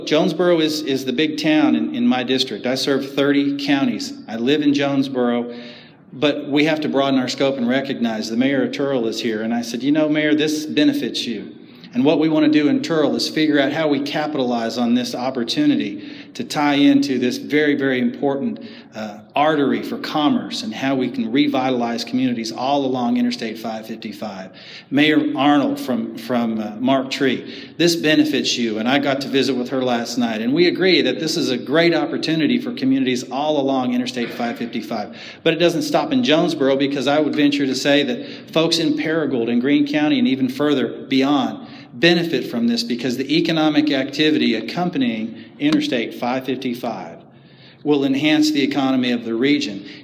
Jonesboro is the big town in my district. I serve 30 counties. I live in Jonesboro, but we have to broaden our scope and recognize the mayor of Turl is here. And I said, you know, Mayor, this benefits you. And what we want to do in Turl is figure out how we capitalize on this opportunity to tie into this very, very important artery for commerce and how we can revitalize communities all along Interstate 555. Mayor Arnold from Mark Tree, this benefits you, and I got to visit with her last night, and we agree that this is a great opportunity for communities all along Interstate 555. But it doesn't stop in Jonesboro, because I would venture to say that folks in Paragould and Greene County and even further beyond benefit from this, because the economic activity accompanying Interstate 555 will enhance the economy of the region.